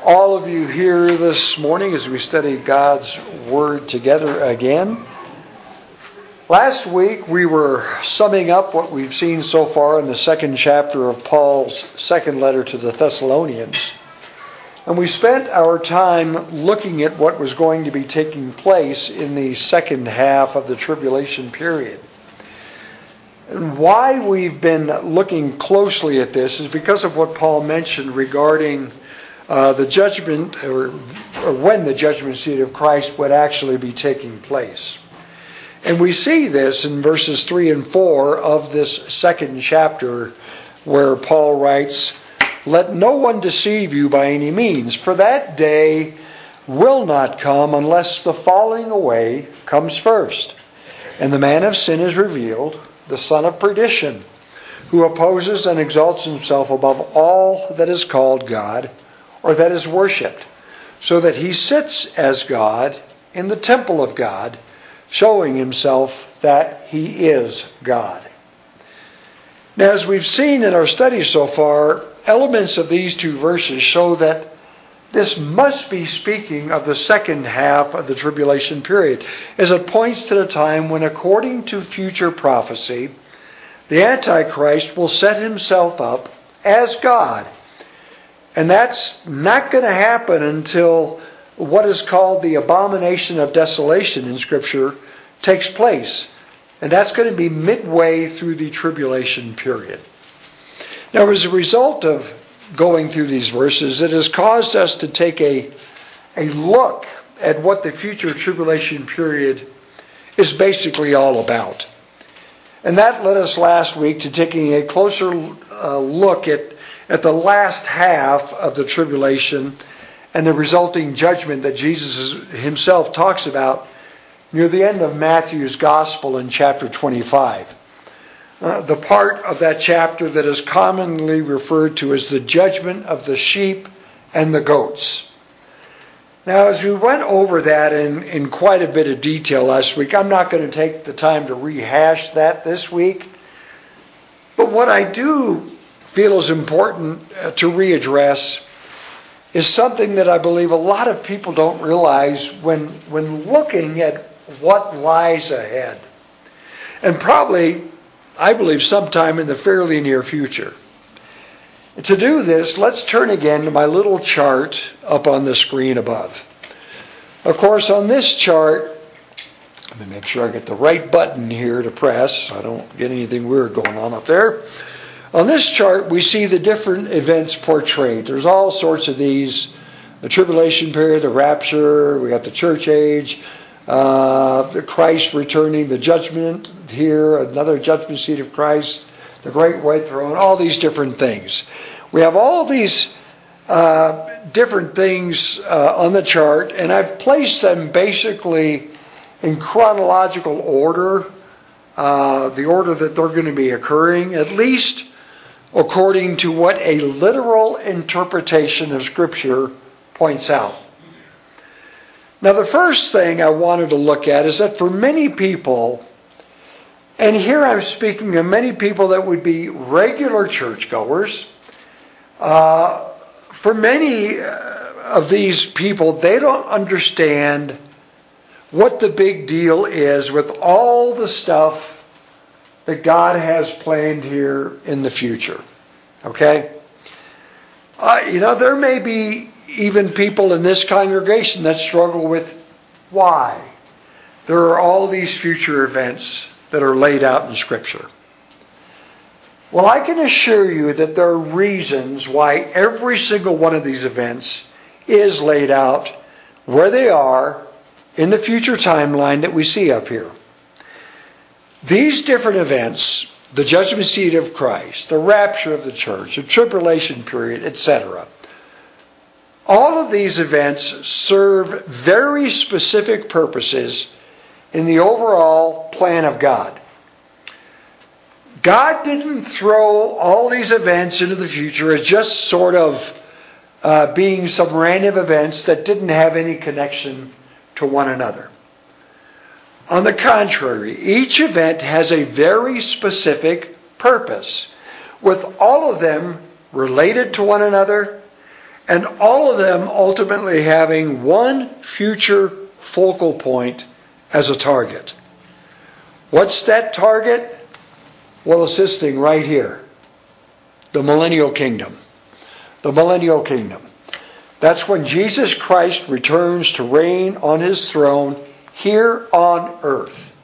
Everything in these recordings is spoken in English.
all of you here this morning as we study God's Word together again. Last week we were summing up what we've seen so far in the second chapter of Paul's second letter to the Thessalonians. And we spent our time looking at what was going to be taking place in the second half of the tribulation period. And why we've been looking closely at this is because of what Paul mentioned regarding the judgment, or when the judgment seat of Christ would actually be taking place. And we see this in verses 3 and 4 of this second chapter, where Paul writes, "Let no one deceive you by any means, for that day will not come unless the falling away comes first. And the man of sin is revealed, the son of perdition, who opposes and exalts himself above all that is called God, or that is worshipped, so that he sits as God in the temple of God, showing himself that he is God." Now, as we've seen in our study so far, elements of these two verses show that this must be speaking of the second half of the tribulation period, as it points to the time when, according to future prophecy, the Antichrist will set himself up as God. And that's not going to happen until what is called the abomination of desolation in Scripture takes place. And that's going to be midway through the tribulation period. Now, as a result of going through these verses, it has caused us to take a look at what the future tribulation period is basically all about. And that led us last week to taking a closer look at the last half of the tribulation and the resulting judgment that Jesus himself talks about near the end of Matthew's Gospel in chapter 25. The part of that chapter that is commonly referred to as the judgment of the sheep and the goats. Now, as we went over that in quite a bit of detail last week, I'm not going to take the time to rehash that this week. But what I do feel is important to readdress is something that I believe a lot of people don't realize when looking at what lies ahead. And probably, I believe, sometime in the fairly near future. To do this, let's turn again to my little chart up on the screen above. Of course, on this chart, let me make sure I get the right button here to press so I don't get anything weird going on up there. On this chart, we see the different events portrayed. There's all sorts of these. The tribulation period, the rapture, we got the church age, the Christ returning, the judgment here, another judgment seat of Christ, the great white throne, all these different things. We have all these different things on the chart, and I've placed them basically in chronological order, the order that they're going to be occurring, at least according to what a literal interpretation of Scripture points out. Now, the first thing I wanted to look at is that for many people, and here I'm speaking of many people that would be regular churchgoers, for many of these people, they don't understand what the big deal is with all the stuff that God has planned here in the future. Okay? There may be even people in this congregation that struggle with why there are all these future events that are laid out in Scripture. Well, I can assure you that there are reasons why every single one of these events is laid out where they are in the future timeline that we see up here. These different events, the judgment seat of Christ, the rapture of the church, the tribulation period, etc., all of these events serve very specific purposes in the overall plan of God. God didn't throw all these events into the future as just sort of being some random events that didn't have any connection to one another. On the contrary, each event has a very specific purpose, with all of them related to one another and all of them ultimately having one future focal point as a target. What's that target? Well, it's this thing right here. The millennial kingdom. The millennial kingdom. That's when Jesus Christ returns to reign on his throne here on earth.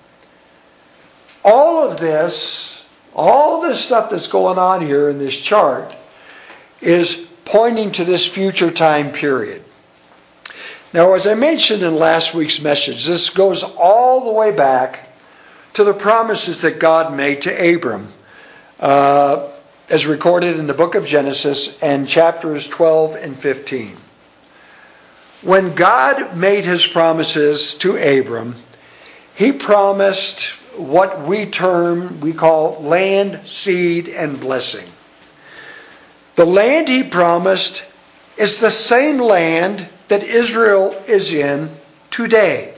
All this stuff that's going on here in this chart is pointing to this future time period. Now, as I mentioned in last week's message, this goes all the way back to the promises that God made to Abram, as recorded in the book of Genesis and chapters 12 and 15. When God made his promises to Abram, he promised what we call land, seed, and blessing. The land he promised is the same land that Israel is in today.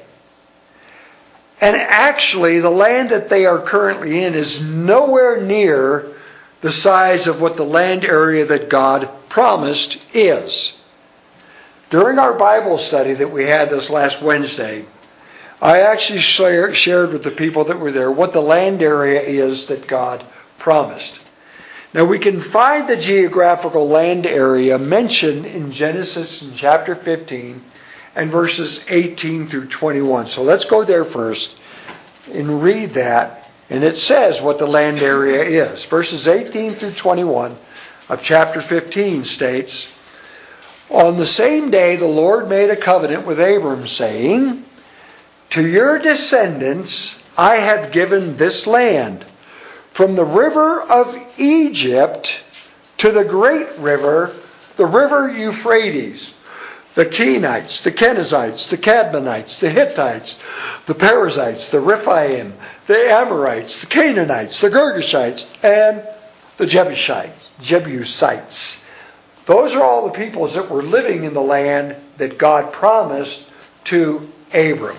And actually, the land that they are currently in is nowhere near the size of what the land area that God promised is. During our Bible study that we had this last Wednesday, I actually shared with the people that were there what the land area is that God promised. Now, we can find the geographical land area mentioned in Genesis in chapter 15 and verses 18 through 21. So let's go there first and read that. And it says what the land area is. Verses 18 through 21 of chapter 15 states, "On the same day the Lord made a covenant with Abram, saying, 'To your descendants I have given this land, from the river of Egypt to the great river, the river Euphrates, the Kenites, the Kenizzites, the Cadmonites, the Hittites, the Perizzites, the Rephaim, the Amorites, the Canaanites, the Girgashites, and the Jebusites.'" Those are all the peoples that were living in the land that God promised to Abram.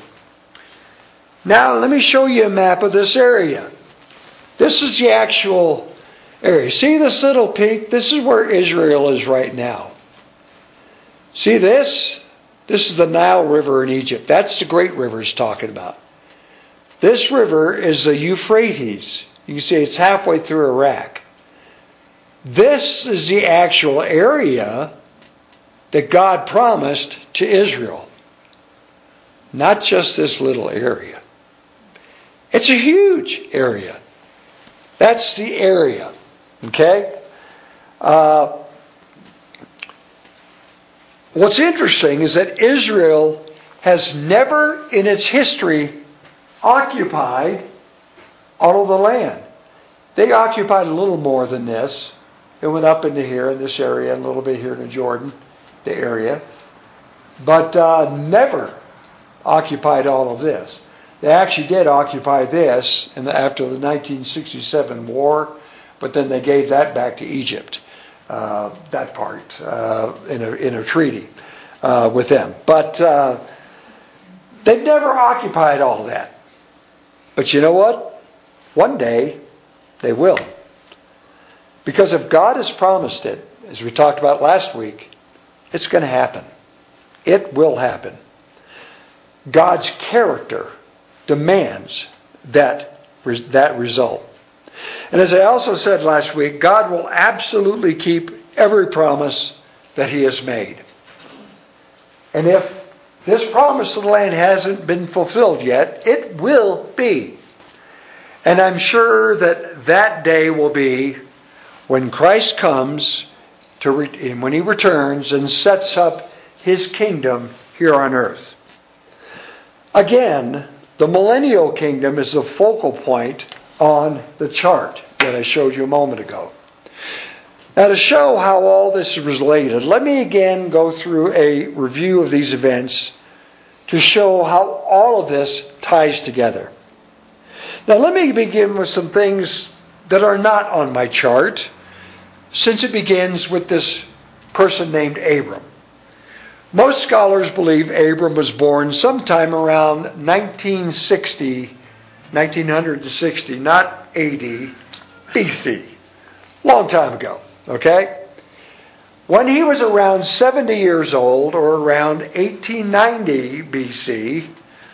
Now, let me show you a map of this area. This is the actual area. See this little peak? This is where Israel is right now. See this? This is the Nile River in Egypt. That's the great river he's talking about. This river is the Euphrates. You can see it's halfway through Iraq. This is the actual area that God promised to Israel. Not just this little area. It's a huge area. That's the area. Okay? What's interesting is that Israel has never in its history occupied all of the land. They occupied a little more than this. It went up into here in this area, and a little bit here in Jordan, the area. But never occupied all of this. They actually did occupy this after the 1967 war, but then they gave that back to Egypt, that part, in a treaty with them. But they've never occupied all that. But you know what? One day they will. Because if God has promised it, as we talked about last week, it's going to happen. It will happen. God's character demands that result. And as I also said last week, God will absolutely keep every promise that he has made. And if this promise to the land hasn't been fulfilled yet, it will be. And I'm sure that day will be when Christ comes, when he returns and sets up his kingdom here on earth. Again, the millennial kingdom is the focal point on the chart that I showed you a moment ago. Now, to show how all this is related, let me again go through a review of these events to show how all of this ties together. Now, let me begin with some things that are not on my chart, since it begins with this person named Abram. Most scholars believe Abram was born sometime around 1960, not AD, BC. Long time ago, okay? When he was around 70 years old, or around 1890 BC,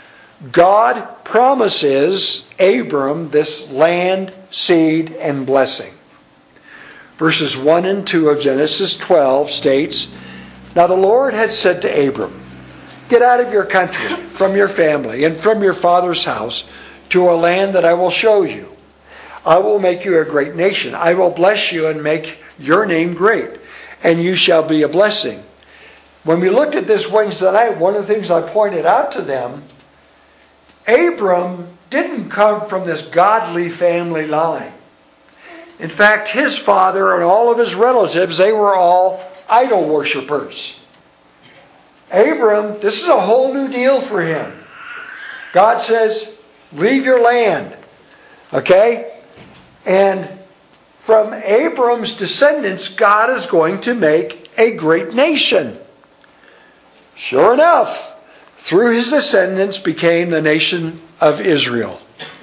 God promises Abram this land, seed, and blessing. Verses 1 and 2 of Genesis 12 states, "Now the Lord had said to Abram, get out of your country, from your family, and from your father's house, to a land that I will show you. I will make you a great nation. I will bless you and make your name great, and you shall be a blessing." When we looked at this Wednesday night, one of the things I pointed out to them, Abram didn't come from this godly family line. In fact, his father and all of his relatives, they were all idol worshippers. Abram, this is a whole new deal for him. God says, leave your land. Okay? And from Abram's descendants, God is going to make a great nation. Sure enough, through his descendants became the nation of Israel.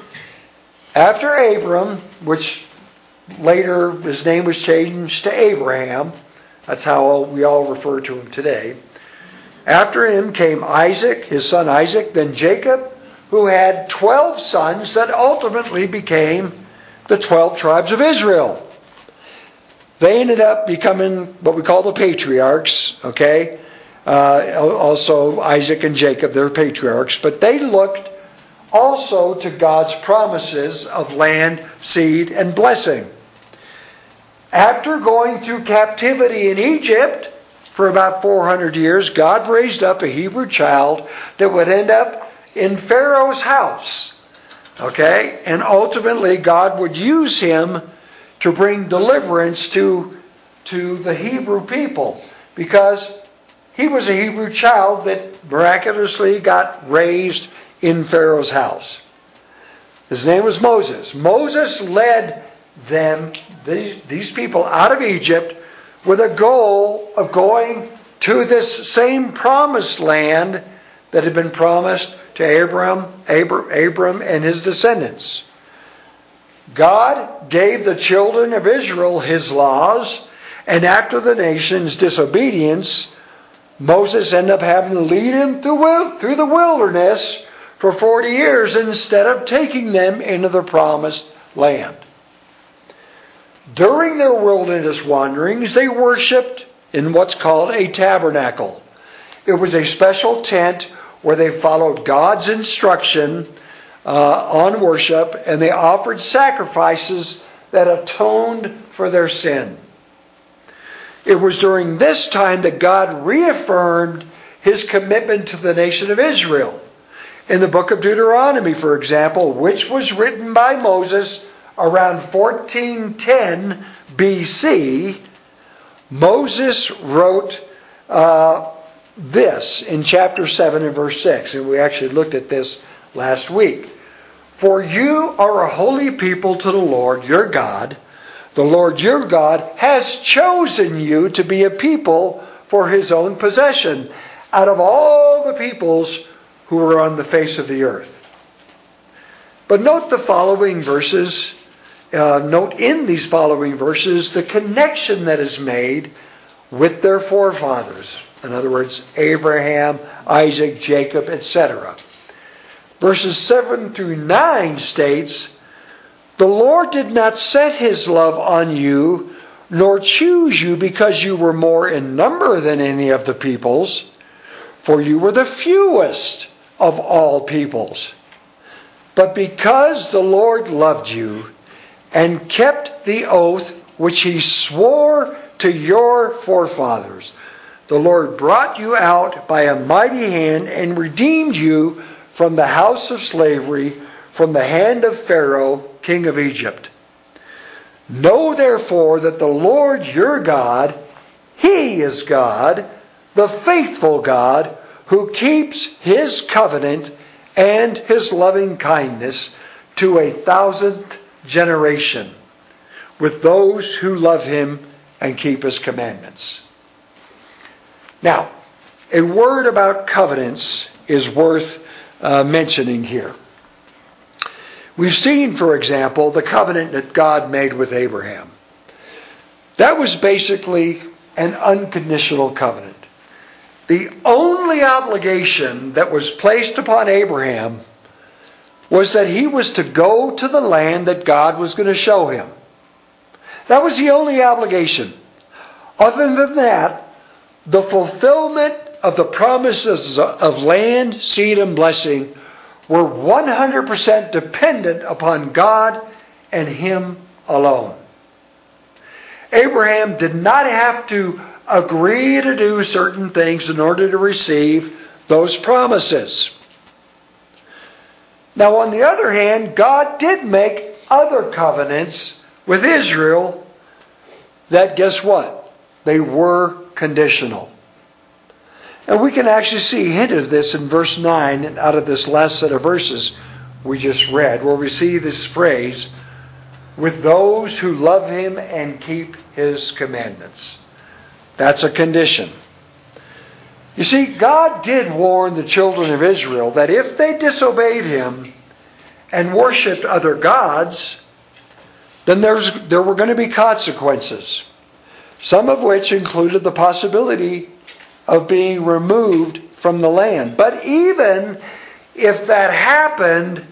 After Abram, which later his name was changed to Abraham, that's how we all refer to him today. After him came Isaac, his son Isaac, then Jacob, who had 12 sons that ultimately became the 12 tribes of Israel. They ended up becoming what we call the patriarchs, okay? Also Isaac and Jacob, they're patriarchs, but they looked also to God's promises of land, seed, and blessing. After going through captivity in Egypt for about 400 years, God raised up a Hebrew child that would end up in Pharaoh's house. Okay? And ultimately, God would use him to bring deliverance to the Hebrew people, because he was a Hebrew child that miraculously got raised in Pharaoh's house. His name was Moses. Moses led them, these people, out of Egypt with a goal of going to this same promised land that had been promised to Abram and his descendants. God gave the children of Israel his laws, and after the nation's disobedience, Moses ended up having to lead them through the wilderness for 40 years instead of taking them into the promised land. During their wilderness wanderings, they worshipped in what's called a tabernacle. It was a special tent where they followed God's instruction on worship, and they offered sacrifices that atoned for their sin. It was during this time that God reaffirmed his commitment to the nation of Israel. In the book of Deuteronomy, for example, which was written by Moses around 1410 BC, Moses wrote this in chapter 7 and verse 6, and we actually looked at this last week. "For you are a holy people to the Lord your God. The Lord your God has chosen you to be a people for his own possession out of all the peoples who are on the face of the earth." But note the following verses. Note in these following verses the connection that is made with their forefathers. In other words, Abraham, Isaac, Jacob, etc. Verses 7 through 9 states, "The Lord did not set his love on you, nor choose you because you were more in number than any of the peoples, for you were the fewest of all peoples. But because the Lord loved you and kept the oath which he swore to your forefathers, the Lord brought you out by a mighty hand and redeemed you from the house of slavery, from the hand of Pharaoh, king of Egypt. Know therefore that the Lord your God, he is God, the faithful God, who keeps his covenant and his loving kindness to 1,000th generation with those who love him and keep his commandments." Now, a word about covenants is worth mentioning here. We've seen, for example, the covenant that God made with Abraham. That was basically an unconditional covenant. The only obligation that was placed upon Abraham was that he was to go to the land that God was going to show him. That was the only obligation. Other than that, the fulfillment of the promises of land, seed, and blessing were 100% dependent upon God and Him alone. Abraham did not have to agree to do certain things in order to receive those promises. Now, on the other hand, God did make other covenants with Israel that, guess what? They were conditional. And we can actually see hinted of this in verse 9 out of this last set of verses we just read, where we see this phrase, with those who love Him and keep His commandments. That's a condition. You see, God did warn the children of Israel that if they disobeyed Him and worshipped other gods, then there were going to be consequences. Some of which included the possibility of being removed from the land. But even if that happened,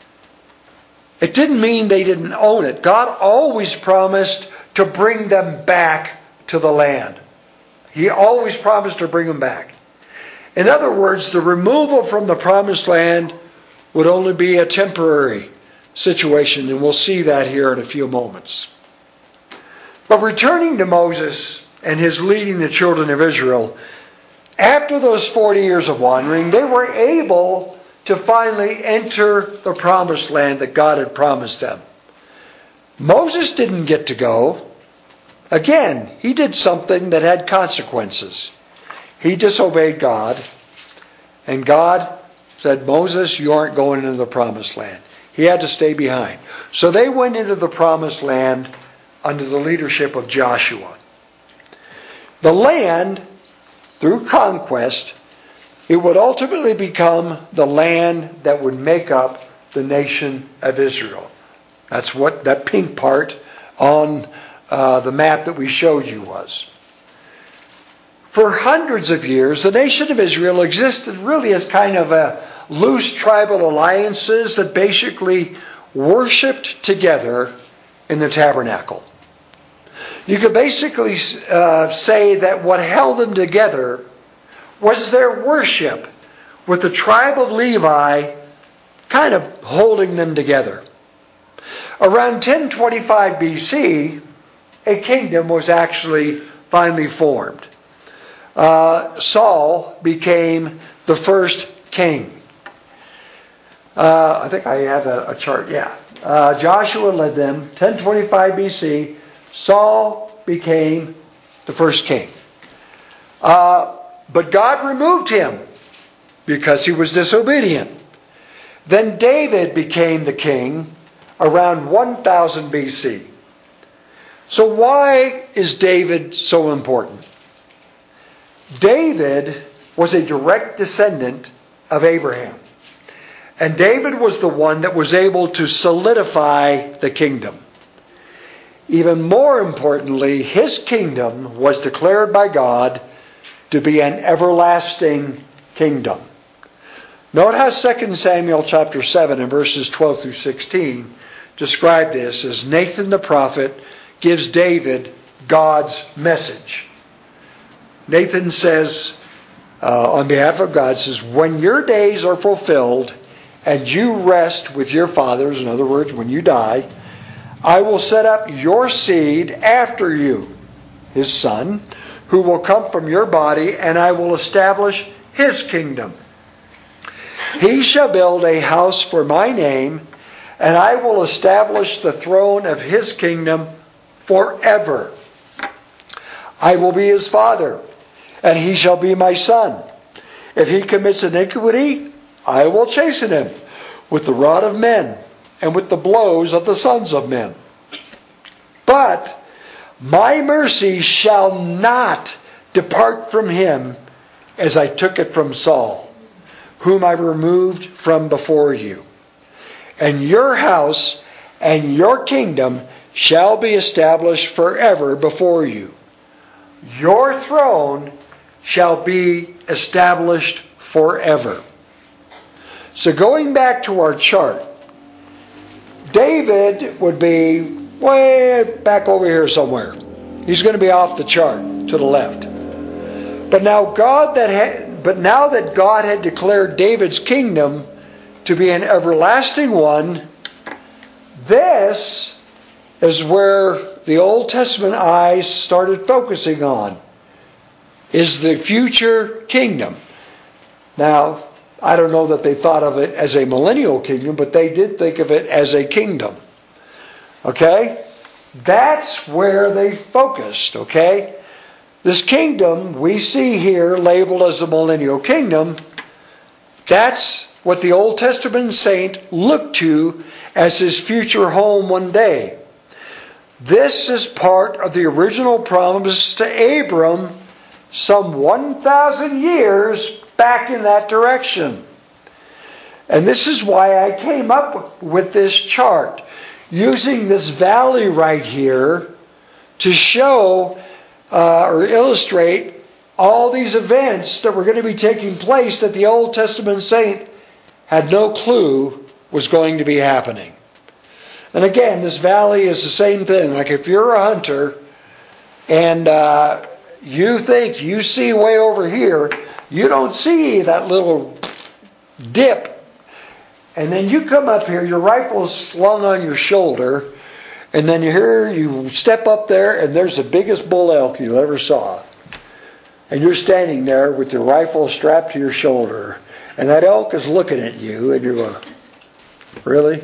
it didn't mean they didn't own it. God always promised to bring them back to the land. He always promised to bring them back. In other words, the removal from the promised land would only be a temporary situation, and we'll see that here in a few moments. But returning to Moses and his leading the children of Israel, after those 40 years of wandering, they were able to finally enter the promised land that God had promised them. Moses didn't get to go. Again, he did something that had consequences. He disobeyed God, and God said, Moses, you aren't going into the promised land. He had to stay behind. So they went into the promised land under the leadership of Joshua. The land, through conquest, it would ultimately become the land that would make up the nation of Israel. That's what that pink part on the map that we showed you was. For hundreds of years, the nation of Israel existed really as kind of a loose tribal alliances that basically worshipped together in the tabernacle. You could basically say that what held them together was their worship, with the tribe of Levi kind of holding them together. Around 1025 BC, a kingdom was actually finally formed. Saul became the first king. I think I have a chart, yeah. Joshua led them, 1025 BC. Saul became the first king. But God removed him because he was disobedient. Then David became the king around 1000 BC. So why is David so important? David was a direct descendant of Abraham. And David was the one that was able to solidify the kingdom. Even more importantly, his kingdom was declared by God to be an everlasting kingdom. Note how 2 Samuel chapter 7 and verses 12 through 16 describe this as Nathan the prophet gives David God's message. Nathan says, on behalf of God, says, when your days are fulfilled and you rest with your fathers, in other words, when you die, I will set up your seed after you, his son, who will come from your body, and I will establish his kingdom. He shall build a house for my name, and I will establish the throne of his kingdom forever. I will be his father, and he shall be my son. If he commits iniquity, I will chasten him with the rod of men and with the blows of the sons of men. But my mercy shall not depart from him as I took it from Saul, whom I removed from before you. And your house and your kingdom shall be established forever before you. your throne shall be established forever. So going back to our chart, David would be way back over here somewhere. He's going to be off the chart to the left. But now that God had declared David's kingdom to be an everlasting one, this is where the Old Testament eyes started focusing on, is the future kingdom. Now, I don't know that they thought of it as a millennial kingdom, but they did think of it as a kingdom. Okay? That's where they focused, okay? This kingdom we see here labeled as the millennial kingdom, that's what the Old Testament saint looked to as his future home one day. This is part of the original promise to Abram some 1,000 years back in that direction. And this is why I came up with this chart, using this valley right here to show or illustrate all these events that were going to be taking place that the Old Testament saint had no clue was going to be happening. And again, this valley is the same thing. Like if you're a hunter and you think you see way over here, you don't see that little dip. And then you come up here, your rifle is slung on your shoulder, and then you step up there and there's the biggest bull elk you ever saw. And you're standing there with your rifle strapped to your shoulder, and that elk is looking at you, and you're going, really?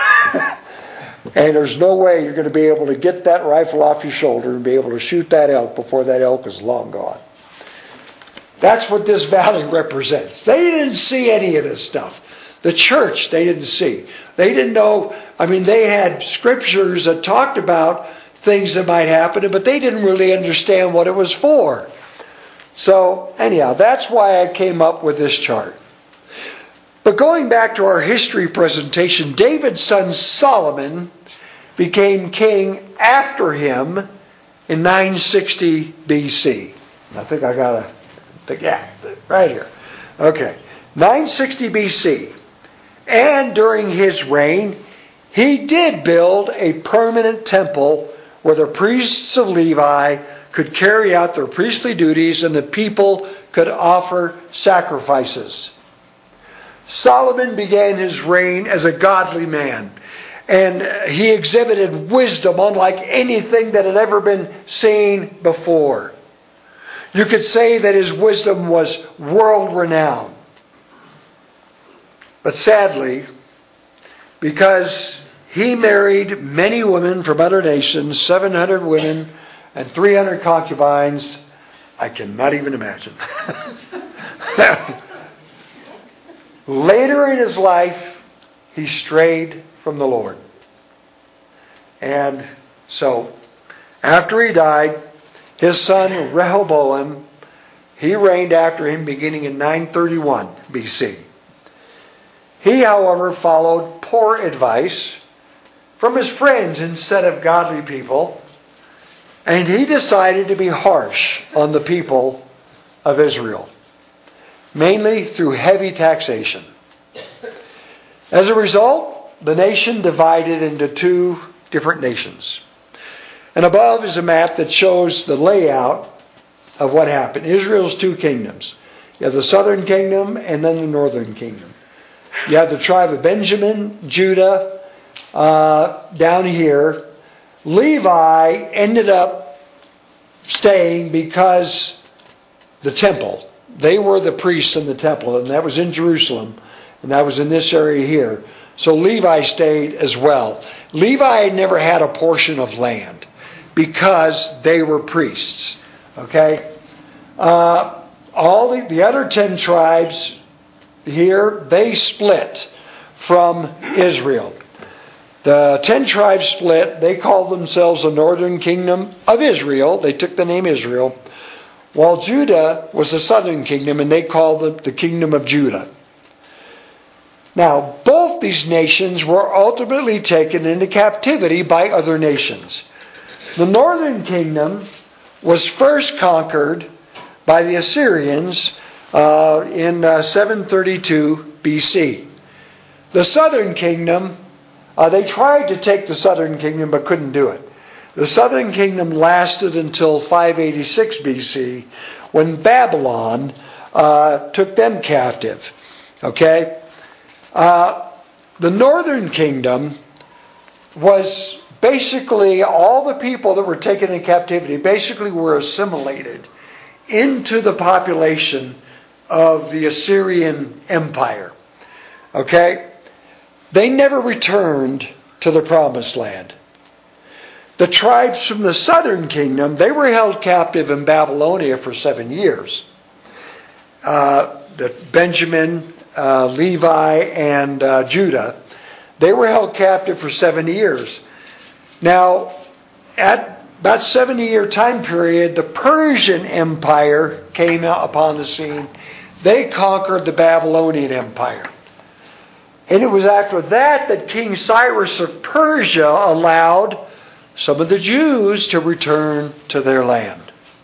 And there's no way you're going to be able to get that rifle off your shoulder and be able to shoot that elk before that elk is long gone. That's what this valley represents. They didn't see any of this stuff. The church, they didn't see. They didn't know. I mean, they had scriptures that talked about things that might happen, but they didn't really understand what it was for. So, anyhow, that's why I came up with this chart. But going back to our history presentation, David's son Solomon became king after him in 960 BC. I think I got right here. Okay, 960 BC. And during his reign, he did build a permanent temple where the priests of Levi could carry out their priestly duties and the people could offer sacrifices. Solomon began his reign as a godly man, and he exhibited wisdom unlike anything that had ever been seen before. You could say that his wisdom was world-renowned. But sadly, because he married many women from other nations, 700 women and 300 concubines, I cannot even imagine. Later in his life, he strayed from the Lord. And so, after he died, his son Rehoboam, he reigned after him beginning in 931 BC. He, however, followed poor advice from his friends instead of godly people, and he decided to be harsh on the people of Israel, mainly through heavy taxation. As a result, the nation divided into two different nations. And above is a map that shows the layout of what happened. Israel's two kingdoms. You have the southern kingdom and then the northern kingdom. You have the tribe of Benjamin, Judah, down here. Levi ended up staying because the temple. They were the priests in the temple, and that was in Jerusalem, and that was in this area here. So Levi stayed as well. Levi never had a portion of land because they were priests. Okay? All the other 10 tribes here, they split from Israel. The 10 tribes split. They called themselves the northern kingdom of Israel. They took the name Israel. While Judah was the southern kingdom, and they called it the kingdom of Judah. Now, both these nations were ultimately taken into captivity by other nations. The northern kingdom was first conquered by the Assyrians in 732 BC. The southern kingdom, they tried to take the southern kingdom but couldn't do it. The southern kingdom lasted until 586 BC when Babylon took them captive. Okay? The northern kingdom was basically all the people that were taken in captivity basically were assimilated into the population of the Assyrian Empire. Okay? They never returned to the Promised Land. The tribes from the southern kingdom, they were held captive in Babylonia for 7 years. The Benjamin, Levi, and Judah, they were held captive for 70 years. Now, at about 70-year time period, the Persian Empire came out upon the scene. They conquered the Babylonian Empire. And it was after that King Cyrus of Persia allowed some of the Jews to return to their land.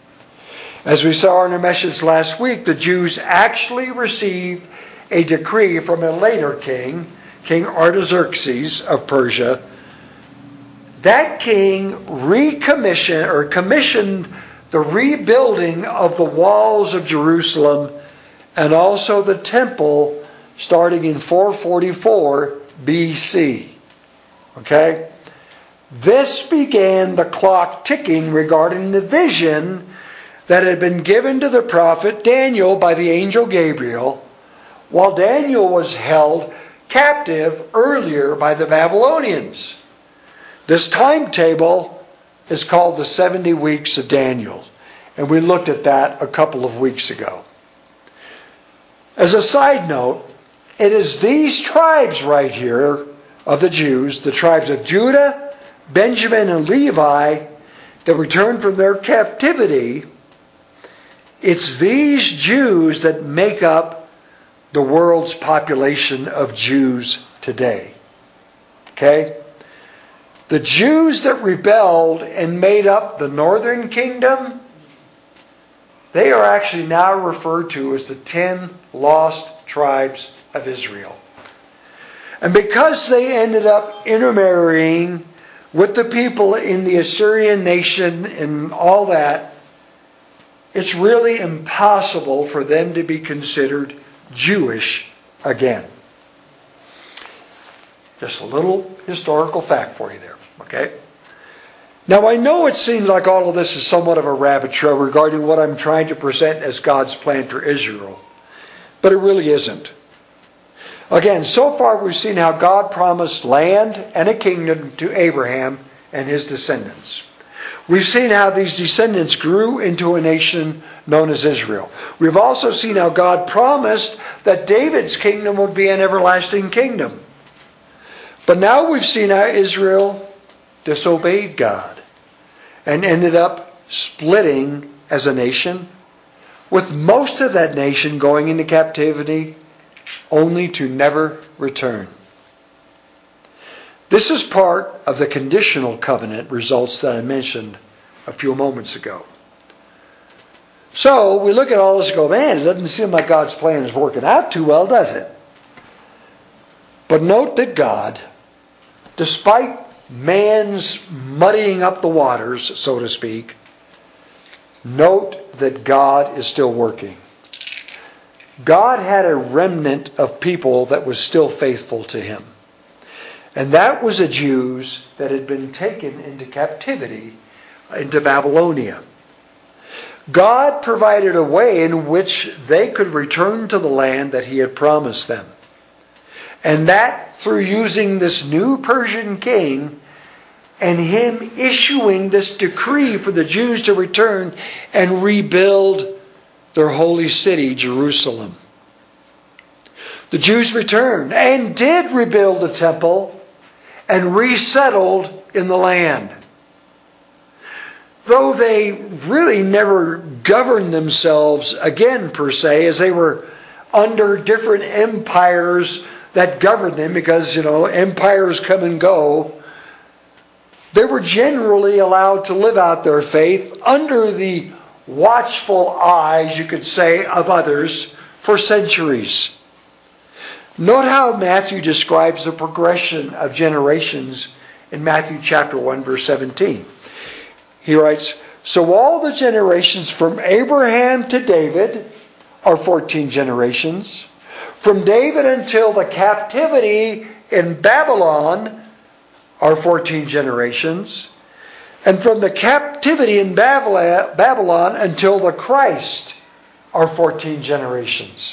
As we saw in our message last week, the Jews actually received a decree from a later king, King Artaxerxes of Persia. That king commissioned the rebuilding of the walls of Jerusalem and also the temple starting in 444 BC. Okay? This began the clock ticking regarding the vision that had been given to the prophet Daniel by the angel Gabriel, while Daniel was held captive earlier by the Babylonians. This timetable is called the 70 weeks of Daniel, and we looked at that a couple of weeks ago. As a side note, it is these tribes right here of the Jews, the tribes of Judah, Benjamin, and Levi, that returned from their captivity. It's these Jews that make up the world's population of Jews today. Okay? The Jews that rebelled and made up the northern kingdom, they are actually now referred to as the 10 lost tribes of Israel. And because they ended up intermarrying with the people in the Assyrian nation and all that, it's really impossible for them to be considered Jewish again. Just a little historical fact for you there, okay? Now, I know it seems like all of this is somewhat of a rabbit trail regarding what I'm trying to present as God's plan for Israel, but it really isn't. Again, so far we've seen how God promised land and a kingdom to Abraham and his descendants. We've seen how these descendants grew into a nation known as Israel. We've also seen how God promised that David's kingdom would be an everlasting kingdom. But now we've seen how Israel disobeyed God and ended up splitting as a nation, with most of that nation going into captivity only to never return. This is part of the conditional covenant results that I mentioned a few moments ago. So we look at all this and go, man, it doesn't seem like God's plan is working out too well, does it? But note that God, despite man's muddying up the waters, so to speak, note that God is still working. God had a remnant of people that was still faithful to him. And that was the Jews that had been taken into captivity into Babylonia. God provided a way in which they could return to the land that he had promised them. And that through using this new Persian king and him issuing this decree for the Jews to return and rebuild their holy city, Jerusalem. The Jews returned and did rebuild the temple and resettled in the land. Though they really never governed themselves again per se, as they were under different empires that governed them, because, empires come and go. They were generally allowed to live out their faith under the watchful eyes, you could say, of others for centuries. Note how Matthew describes the progression of generations in Matthew chapter 1, verse 17. He writes, "So all the generations from Abraham to David are 14 generations. From David until the captivity in Babylon are 14 generations. And from the captivity in Babylon until the Christ are 14 generations."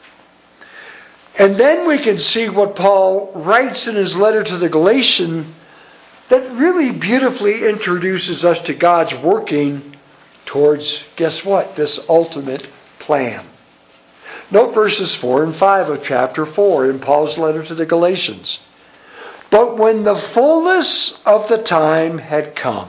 And then we can see what Paul writes in his letter to the Galatians that really beautifully introduces us to God's working towards, guess what? This ultimate plan. Note verses 4 and 5 of chapter 4 in Paul's letter to the Galatians. "But when the fullness of the time had come,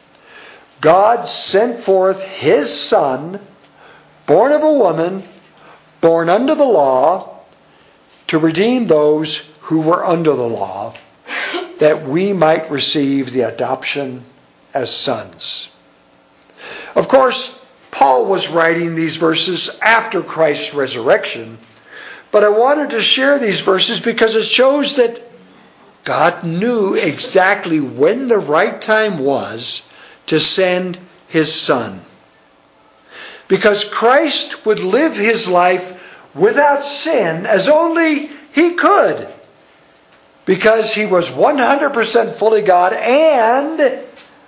God sent forth His Son, born of a woman, born under the law, to redeem those who were under the law, that we might receive the adoption as sons." Of course, Paul was writing these verses after Christ's resurrection, but I wanted to share these verses because it shows that God knew exactly when the right time was to send His Son. Because Christ would live His life without sin as only He could. Because He was 100% fully God and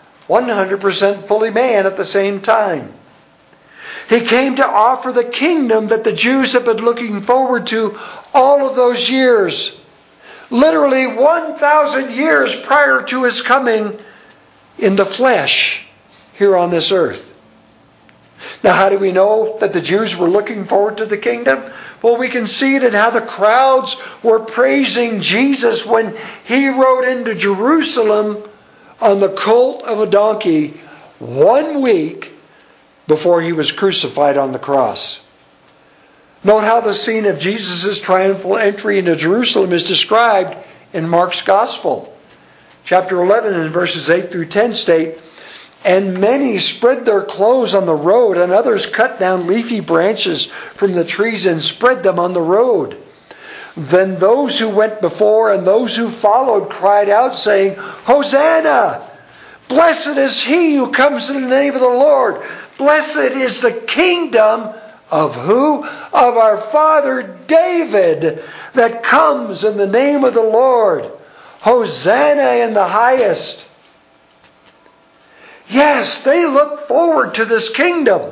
100% fully man at the same time. He came to offer the kingdom that the Jews have been looking forward to all of those years. Literally 1,000 years prior to His coming in the flesh here on this earth. Now, how do we know that the Jews were looking forward to the kingdom? Well, we can see it in how the crowds were praising Jesus when He rode into Jerusalem on the colt of a donkey 1 week before He was crucified on the cross. Note how the scene of Jesus' triumphal entry into Jerusalem is described in Mark's Gospel. Chapter 11 and verses 8 through 10 state, "And many spread their clothes on the road, and others cut down leafy branches from the trees and spread them on the road. Then those who went before and those who followed cried out, saying, 'Hosanna! Blessed is He who comes in the name of the Lord. Blessed is the kingdom of who? Of our father David, that comes in the name of the Lord. Hosanna in the highest.'" Yes, they look forward to this kingdom.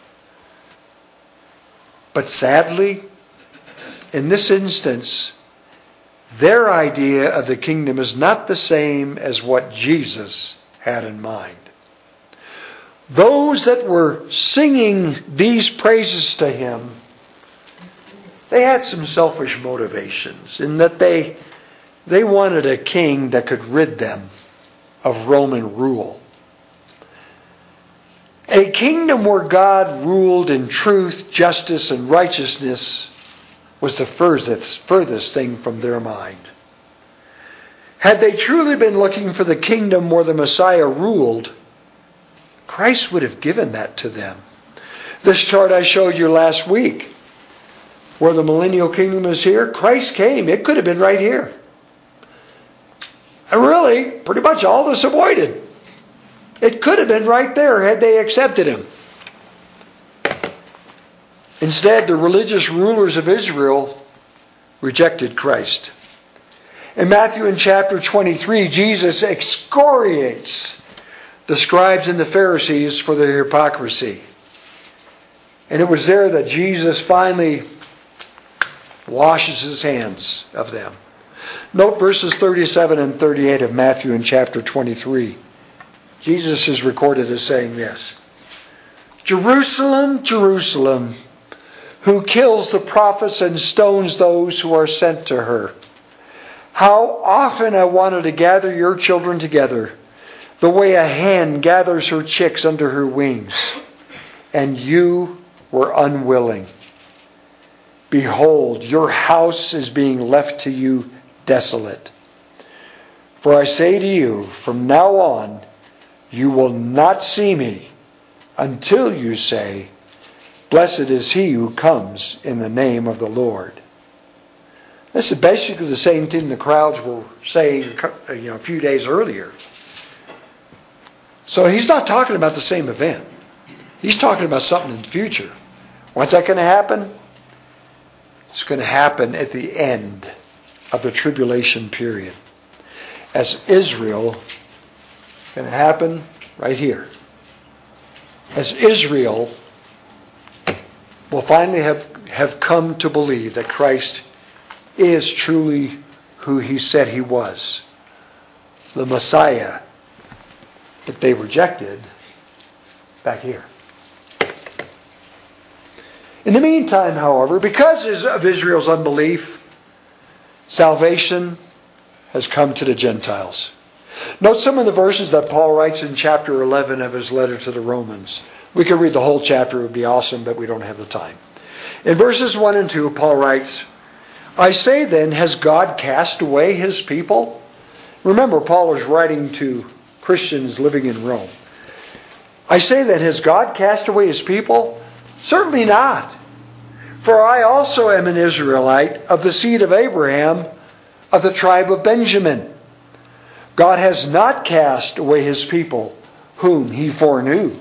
But sadly, in this instance, their idea of the kingdom is not the same as what Jesus had in mind. Those that were singing these praises to Him, they had some selfish motivations in that they wanted a king that could rid them of Roman rule. A kingdom where God ruled in truth, justice, and righteousness was the furthest thing from their mind. Had they truly been looking for the kingdom where the Messiah ruled, Christ would have given that to them. This chart I showed you last week, where the millennial kingdom is here, Christ came. It could have been right here. And really, pretty much all this avoided. It could have been right there had they accepted Him. Instead, the religious rulers of Israel rejected Christ. In Matthew in chapter 23, Jesus excoriates the scribes and the Pharisees for their hypocrisy. And it was there that Jesus finally washes His hands of them. Note verses 37 and 38 of Matthew in chapter 23. Jesus is recorded as saying this, "Jerusalem, Jerusalem, who kills the prophets and stones those who are sent to her. How often I wanted to gather your children together, the way a hen gathers her chicks under her wings, and you were unwilling. Behold, your house is being left to you desolate. For I say to you, from now on, you will not see me until you say, Blessed is he who comes in the name of the Lord. This is basically the same thing the crowds were saying a few days earlier. So he's not talking about the same event. He's talking about something in the future. When's that going to happen? It's going to happen at the end of the tribulation period. As Israel, going to happen right here. As Israel will finally have come to believe that Christ is truly who he said he was. The Messiah that they rejected back here. In the meantime, however, because of Israel's unbelief, salvation has come to the Gentiles. Note some of the verses that Paul writes in chapter 11 of his letter to the Romans. We could read the whole chapter, it would be awesome, but we don't have the time. In verses 1 and 2, Paul writes, I say then, has God cast away his people? Remember, Paul is writing to Christians living in Rome. I say then, has God cast away his people? Certainly not. For I also am an Israelite of the seed of Abraham, of the tribe of Benjamin. God has not cast away his people, whom he foreknew.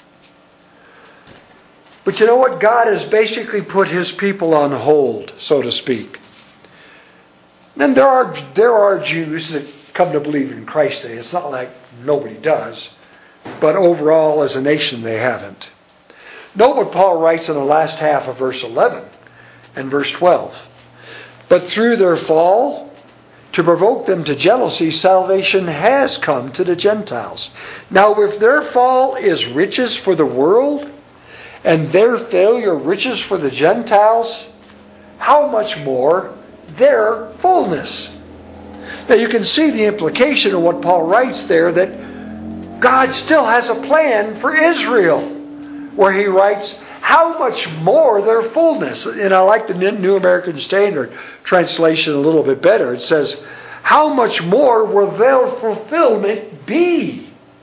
But you know what? God has basically put his people on hold, so to speak. And there are Jews that come to believe in Christ today. It's not like nobody does. But overall, as a nation, they haven't. Note what Paul writes in the last half of verse 11 and verse 12. But through their fall, to provoke them to jealousy, salvation has come to the Gentiles. Now, if their fall is riches for the world, and their failure riches for the Gentiles, how much more their fullness? Now you can see the implication of what Paul writes there, that God still has a plan for Israel, where he writes, how much more their fullness? And I like the New American Standard translation a little bit better. It says, how much more will their fulfillment be?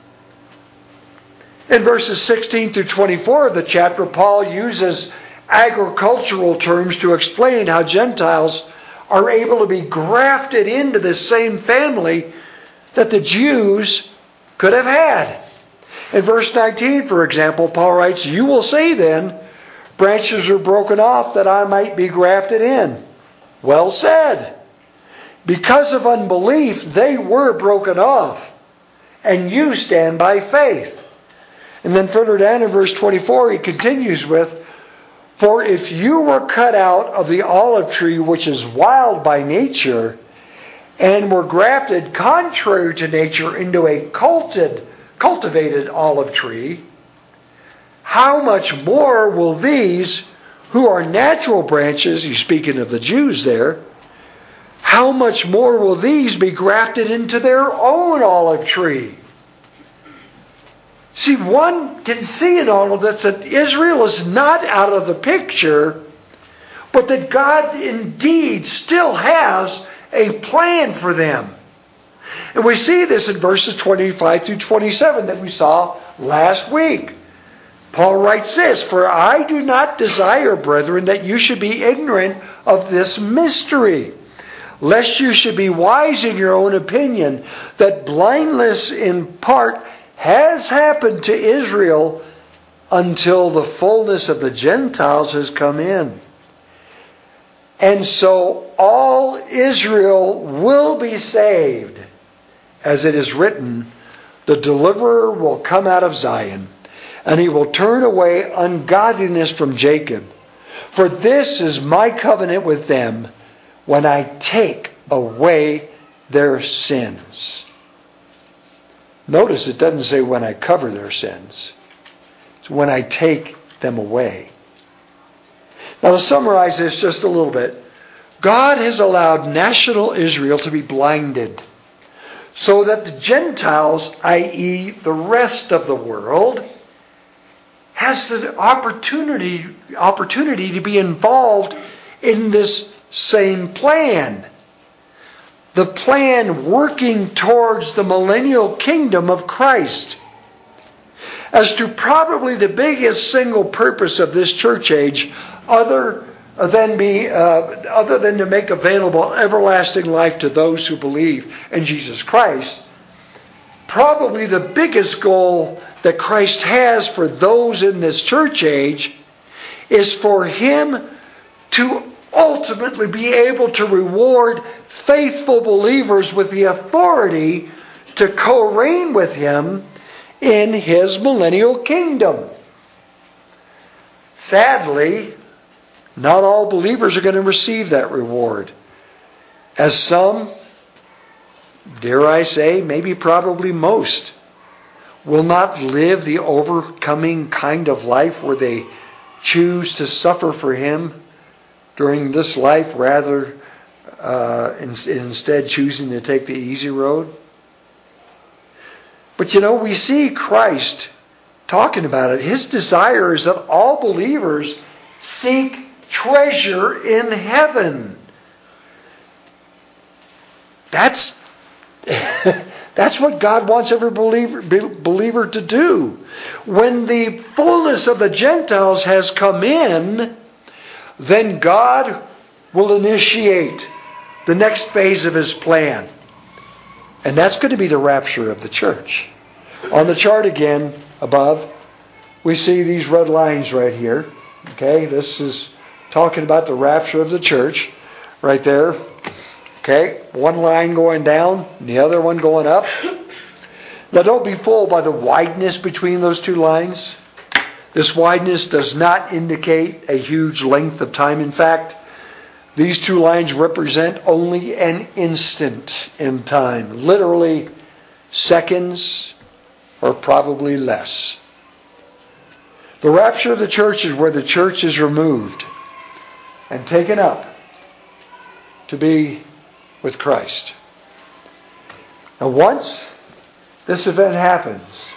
In verses 16 through 24 of the chapter, Paul uses agricultural terms to explain how Gentiles are able to be grafted into this same family that the Jews could have had. In verse 19, for example, Paul writes, you will say then, branches are broken off that I might be grafted in. Well said. Because of unbelief, they were broken off, and you stand by faith. And then further down in verse 24, he continues with, for if you were cut out of the olive tree, which is wild by nature, and were grafted contrary to nature into a cultivated olive tree, how much more will these, who are natural branches, he's speaking of the Jews there, how much more will these be grafted into their own olive tree? See, one can see in all of this that Israel is not out of the picture, but that God indeed still has a plan for them. And we see this in verses 25 through 27 that we saw last week. Paul writes this, for I do not desire, brethren, that you should be ignorant of this mystery, lest you should be wise in your own opinion, that blindness in part has happened to Israel until the fullness of the Gentiles has come in. And so all Israel will be saved. As it is written, the deliverer will come out of Zion, and he will turn away ungodliness from Jacob. For this is my covenant with them when I take away their sins. Notice it doesn't say when I cover their sins. It's when I take them away. Now to summarize this just a little bit, God has allowed national Israel to be blinded so that the Gentiles, i.e. the rest of the world, has the opportunity to be involved in this same plan. the plan working towards the millennial kingdom of Christ. As to probably the biggest single purpose of this church age, other than to make available everlasting life to those who believe in Jesus Christ, probably the biggest goal that Christ has for those in this church age is for Him to ultimately be able to reward faithful believers with the authority to co-reign with Him in His millennial kingdom. Sadly, not all believers are going to receive that reward, as some, dare I say, maybe probably most, will not live the overcoming kind of life where they choose to suffer for Him during this life rather instead choosing to take the easy road. But we see Christ talking about it. His desire is that all believers seek treasure in heaven. That's what God wants every believer to do. When the fullness of the Gentiles has come in, then God will initiate the next phase of His plan. And that's going to be the rapture of the church. On the chart again, above, we see these red lines right here. Okay, this is talking about the rapture of the church right there. Okay, one line going down, the other one going up. Now don't be fooled by the wideness between those two lines. This wideness does not indicate a huge length of time. In fact, these two lines represent only an instant in time. Literally seconds or probably less. The rapture of the church is where the church is removed and taken up to be with Christ. And once this event happens,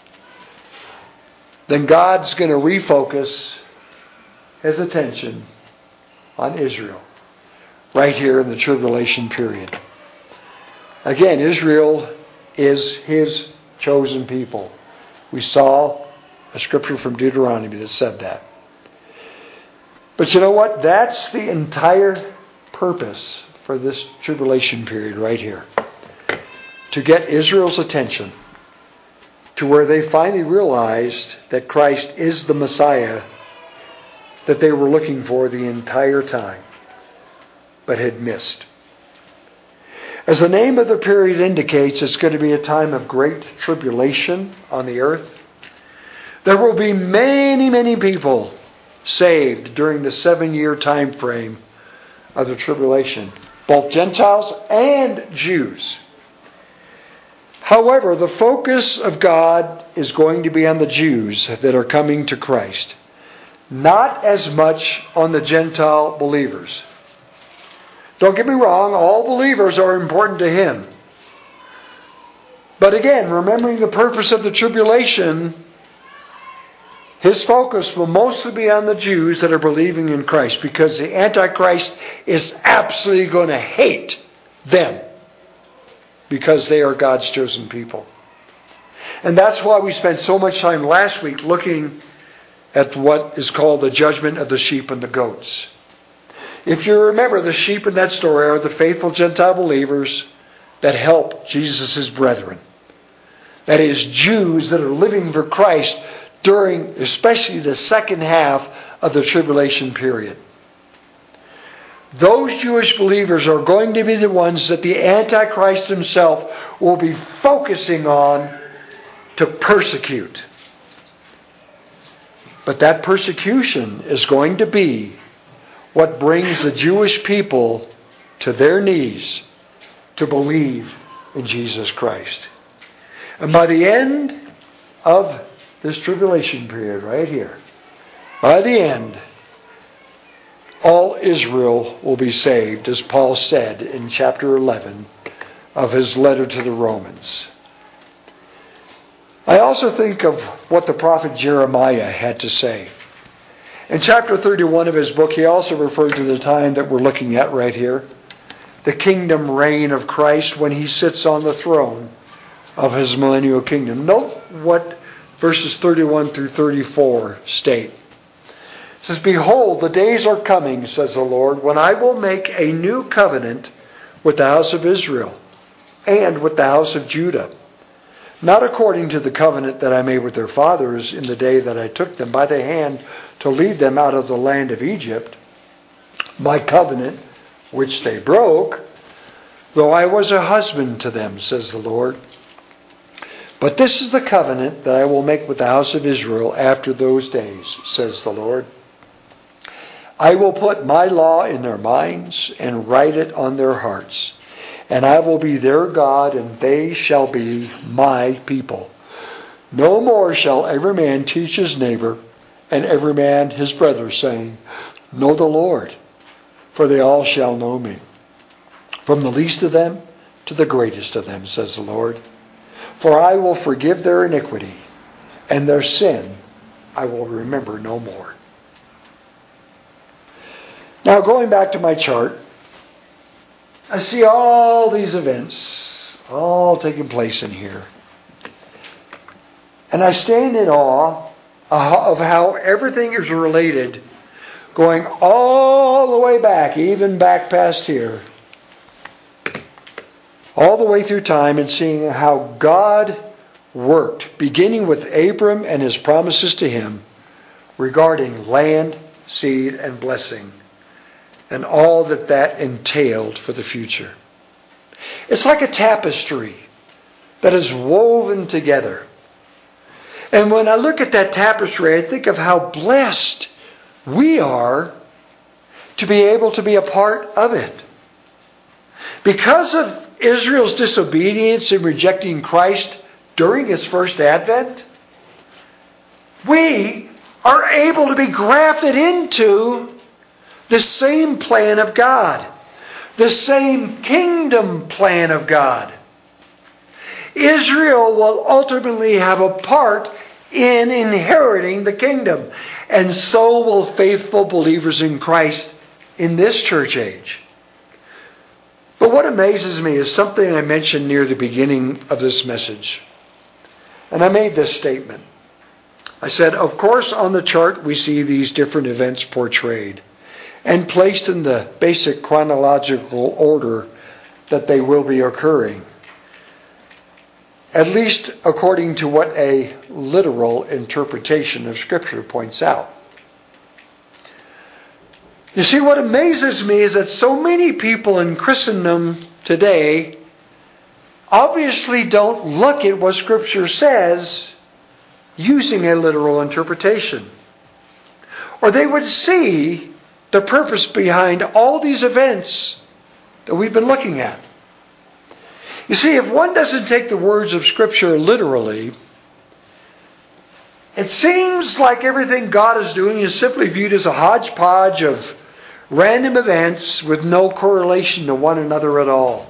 then God's going to refocus His attention on Israel right here in the tribulation period. Again, Israel is His chosen people. We saw a scripture from Deuteronomy that said that. But you know what? That's the entire purpose for this tribulation period right here. To get Israel's attention to where they finally realized that Christ is the Messiah that they were looking for the entire time, but had missed. As the name of the period indicates, it's going to be a time of great tribulation on the earth. There will be many, many people saved during the 7-year time frame of the tribulation, both Gentiles and Jews. However, the focus of God is going to be on the Jews that are coming to Christ, not as much on the Gentile believers. Don't get me wrong, all believers are important to Him. But again, remembering the purpose of the tribulation, His focus will mostly be on the Jews that are believing in Christ, because the Antichrist is absolutely going to hate them because they are God's chosen people. And that's why we spent so much time last week looking at what is called the judgment of the sheep and the goats. If you remember, the sheep in that story are the faithful Gentile believers that help Jesus' brethren. That is, Jews that are living for Christ during especially the second half of the tribulation period. Those Jewish believers are going to be the ones that the Antichrist himself will be focusing on to persecute. But that persecution is going to be what brings the Jewish people to their knees to believe in Jesus Christ. And by the end of this tribulation period right here, by the end, all Israel will be saved, as Paul said in chapter 11 of his letter to the Romans. I also think of what the prophet Jeremiah had to say. In chapter 31 of his book, he also referred to the time that we're looking at right here. the kingdom reign of Christ when he sits on the throne of his millennial kingdom. Note what verses 31 through 34 state. It says, "Behold, the days are coming, says the Lord, when I will make a new covenant with the house of Israel and with the house of Judah, not according to the covenant that I made with their fathers in the day that I took them by the hand to lead them out of the land of Egypt, my covenant which they broke, though I was a husband to them, says the Lord. But this is the covenant that I will make with the house of Israel after those days, says the Lord. I will put my law in their minds and write it on their hearts. And I will be their God, and they shall be my people. No more shall every man teach his neighbor, and every man his brother, saying, Know the Lord, for they all shall know me, from the least of them to the greatest of them, says the Lord. For I will forgive their iniquity, and their sin I will remember no more." Now, going back to my chart, I see all these events all taking place in here. And I stand in awe of how everything is related, going all the way back, even back past here, all the way through time, and seeing how God worked, beginning with Abram and his promises to him regarding land, seed, and blessing, and all that that entailed for the future. It's like a tapestry that is woven together. And when I look at that tapestry, I think of how blessed we are to be able to be a part of it. Because of Israel's disobedience in rejecting Christ during his first advent, we are able to be grafted into the same plan of God, the same kingdom plan of God. Israel will ultimately have a part in inheriting the kingdom, and so will faithful believers in Christ in this church age. But what amazes me is something I mentioned near the beginning of this message. And I made this statement. I said, of course, on the chart we see these different events portrayed and placed in the basic chronological order that they will be occurring, at least according to what a literal interpretation of Scripture points out. You see, what amazes me is that so many people in Christendom today obviously don't look at what Scripture says using a literal interpretation. Or they would see the purpose behind all these events that we've been looking at. You see, if one doesn't take the words of Scripture literally, it seems like everything God is doing is simply viewed as a hodgepodge of random events with no correlation to one another at all.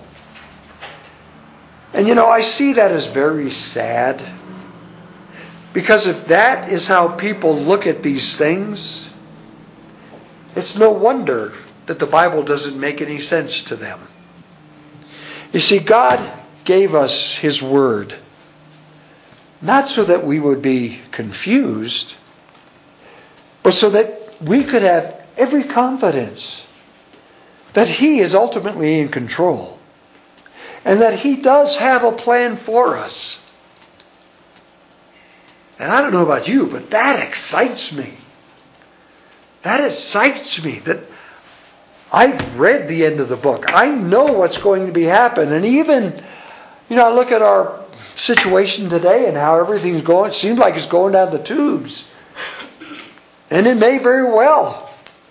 And I see that as very sad. Because if that is how people look at these things, it's no wonder that the Bible doesn't make any sense to them. You see, God gave us His Word, not so that we would be confused, but so that we could have every confidence that He is ultimately in control and that He does have a plan for us. And I don't know about you, but that excites me. That excites me that I've read the end of the book. I know what's going to be happening. And even, I look at our situation today and how everything's going. It seems like it's going down the tubes. And it may very well.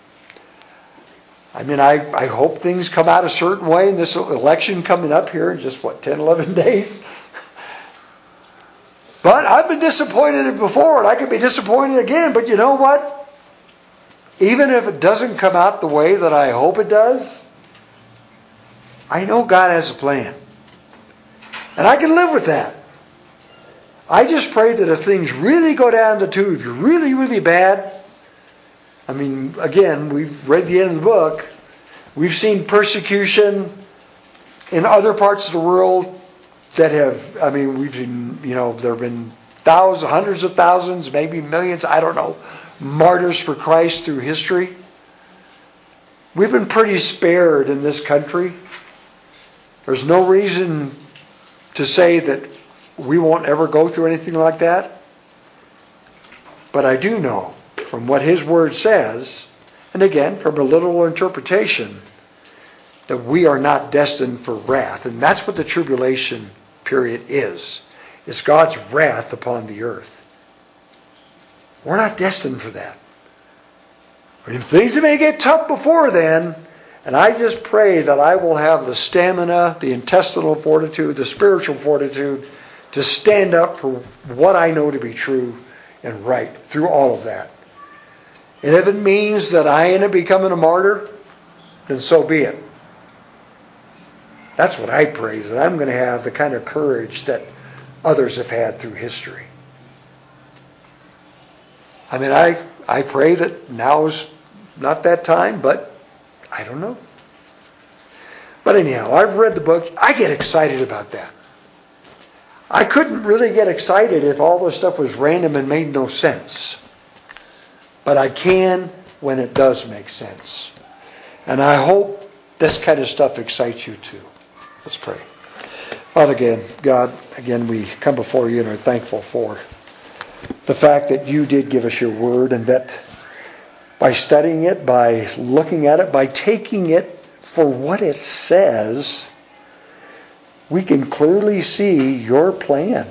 I hope things come out a certain way in this election coming up here in just, 10, 11 days. But I've been disappointed before, and I could be disappointed again. But you know what? Even if it doesn't come out the way that I hope it does, I know God has a plan. And I can live with that. I just pray that if things really go down the tubes, really, really bad, again, we've read the end of the book. We've seen persecution in other parts of the world that have, we've seen, there have been thousands, hundreds of thousands, maybe millions, I don't know, martyrs for Christ through history. We've been pretty spared in this country. There's no reason to say that we won't ever go through anything like that. But I do know from what His Word says, and again, from a literal interpretation, that we are not destined for wrath. And that's what the tribulation period is. It's God's wrath upon the earth. We're not destined for that. Things may get tough before then, and I just pray that I will have the stamina, the intestinal fortitude, the spiritual fortitude to stand up for what I know to be true and right through all of that. And if it means that I end up becoming a martyr, then so be it. That's what I pray, that I'm going to have the kind of courage that others have had through history. I pray that now is not that time, but I don't know. But anyhow, I've read the book. I get excited about that. I couldn't really get excited if all this stuff was random and made no sense. But I can when it does make sense. And I hope this kind of stuff excites you too. Let's pray. Father, God, we come before you and are thankful for the fact that you did give us your word, and that by studying it, by looking at it, by taking it for what it says, we can clearly see your plan.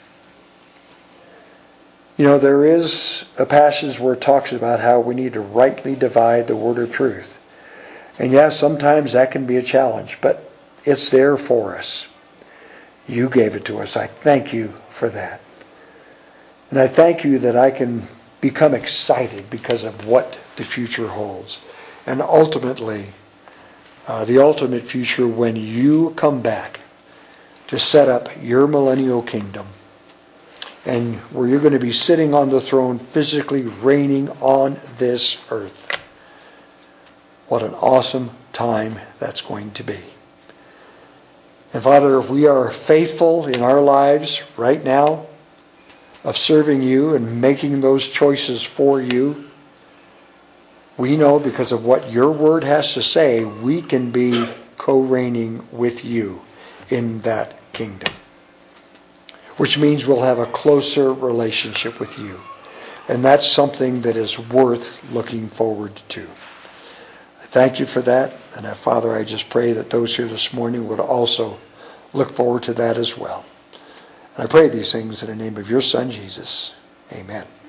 There is a passage where it talks about how we need to rightly divide the word of truth. And yes, sometimes that can be a challenge, but it's there for us. You gave it to us. I thank you for that. And I thank you that I can become excited because of what the future holds. And ultimately, the ultimate future when you come back to set up your millennial kingdom, and where you're going to be sitting on the throne, physically reigning on this earth. What an awesome time that's going to be. And Father, if we are faithful in our lives right now of serving you and making those choices for you, we know because of what your word has to say, we can be co-reigning with you in that kingdom. Which means we'll have a closer relationship with you. And that's something that is worth looking forward to. I thank you for that. And Father, I just pray that those here this morning would also look forward to that as well. And I pray these things in the name of your Son, Jesus. Amen.